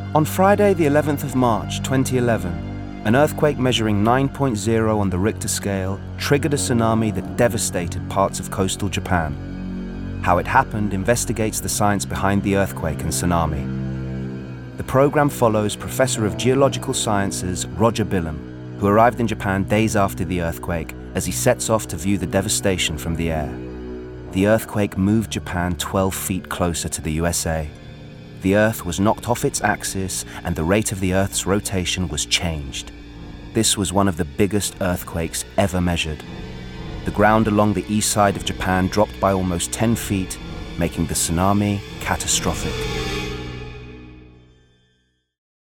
On Friday, the 11th of March, 2011, an earthquake measuring 9.0 on the Richter scale triggered a tsunami that devastated parts of coastal Japan. How it happened investigates the science behind the earthquake and tsunami. The program follows Professor of Geological Sciences Roger Bilham, who arrived in Japan days after the earthquake as he sets off to view the devastation from the air. The earthquake moved Japan 12 feet closer to the USA. The Earth was knocked off its axis and the rate of the Earth's rotation was changed. This was one of the biggest earthquakes ever measured. The ground along the east side of Japan dropped by almost 10 feet, making the tsunami catastrophic.